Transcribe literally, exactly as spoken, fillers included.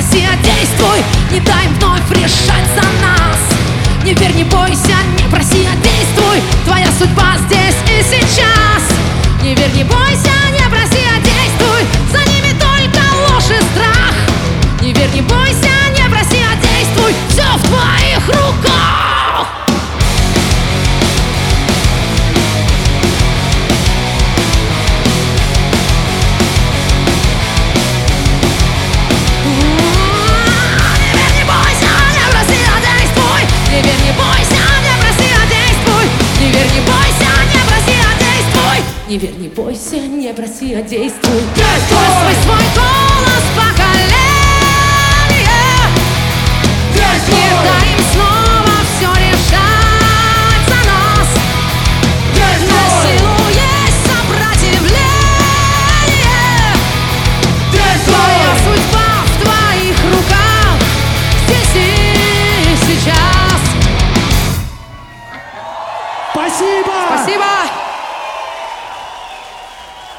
проси, а действуй. Не дай им вновь решать за нас. Не верь, не бойся, не проси, а действуй. Твоя судьба здесь и сейчас. Не верь, не бойся, не проси, а действуй. За ними только ложь и страх. Не верь, не бойся, не проси, а действуй. Все в твоих руках. Не верь, не бойся, не проси, а действуй. Не верь, не бойся, не проси, а действуй. Не верь, не бойся, не проси, а действуй. Не верь, не бойся, не проси, а действуй. Твой свой свой